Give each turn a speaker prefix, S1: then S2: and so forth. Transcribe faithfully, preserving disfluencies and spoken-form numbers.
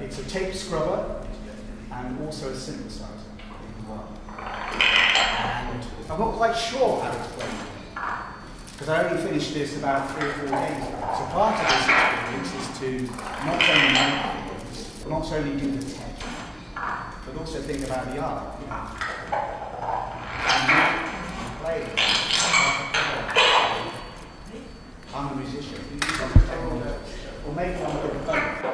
S1: it's a tape scrubber and also a synthesizer. And I'm not quite sure how to explain it, because I only finished this about three or four days ago. So part of this experience is to not only make things, not only do the tech, but also think about the art. You know? And make and play. I'm a musician. Or maybe I'm a good